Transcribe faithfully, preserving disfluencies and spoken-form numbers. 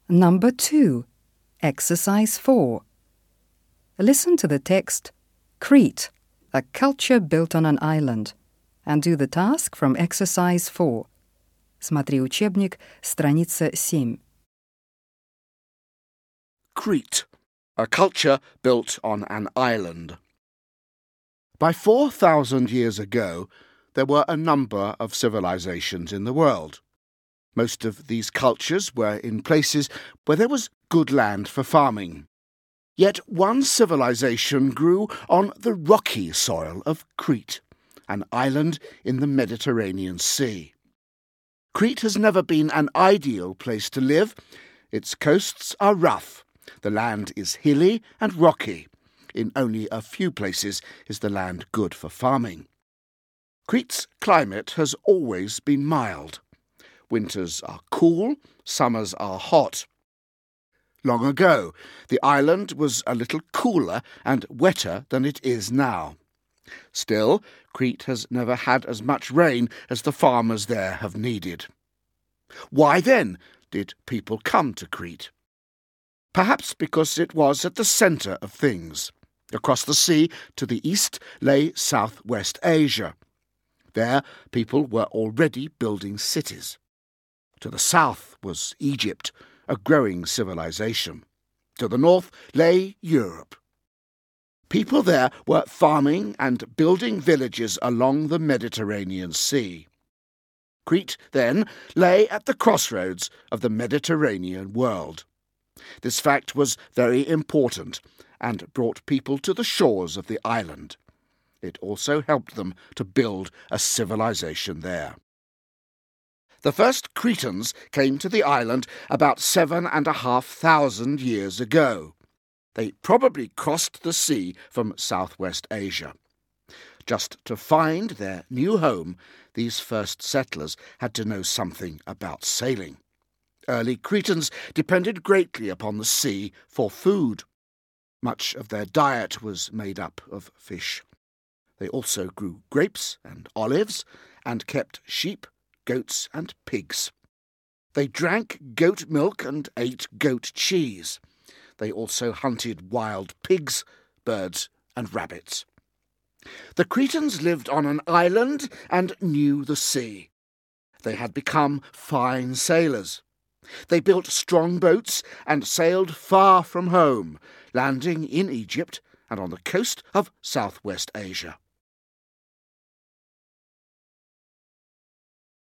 Number two, Exercise four. Listen to the text, Crete, a culture built on an island, and do the task from Exercise four. Смотри учебник, страница семь. Crete, a culture built on an island. By four thousand years ago, there were a number of civilizations in the world. Most of these cultures were in places where there was good land for farming. Yet one civilization grew on the rocky soil of Crete, an island in the Mediterranean Sea. Crete has never been an ideal place to live. Its coasts are rough. The land is hilly and rocky. In only a few places is the land good for farming. Crete's climate has always been mild. Winters are cool, summers are hot. Long ago, the island was a little cooler and wetter than it is now. Still, Crete has never had as much rain as the farmers there have needed. Why then did people come to Crete? Perhaps because it was at the centre of things. Across the sea to the east lay Southwest Asia. There, people were already building cities. To the south was Egypt, a growing civilization. To the north lay Europe. People there were farming and building villages along the Mediterranean Sea. Crete, then, lay at the crossroads of the Mediterranean world. This fact was very important and brought people to the shores of the island. It also helped them to build a civilization there. The first Cretans came to the island about seven and a half thousand years ago. They probably crossed the sea from Southwest Asia. Just to find their new home, these first settlers had to know something about sailing. Early Cretans depended greatly upon the sea for food. Much of their diet was made up of fish. They also grew grapes and olives and kept sheep, goats and pigs. They drank goat milk and ate goat cheese. They also hunted wild pigs, birds and rabbits. The Cretans lived on an island and knew the sea. They had become fine sailors. They built strong boats and sailed far from home, landing in Egypt and on the coast of Southwest Asia.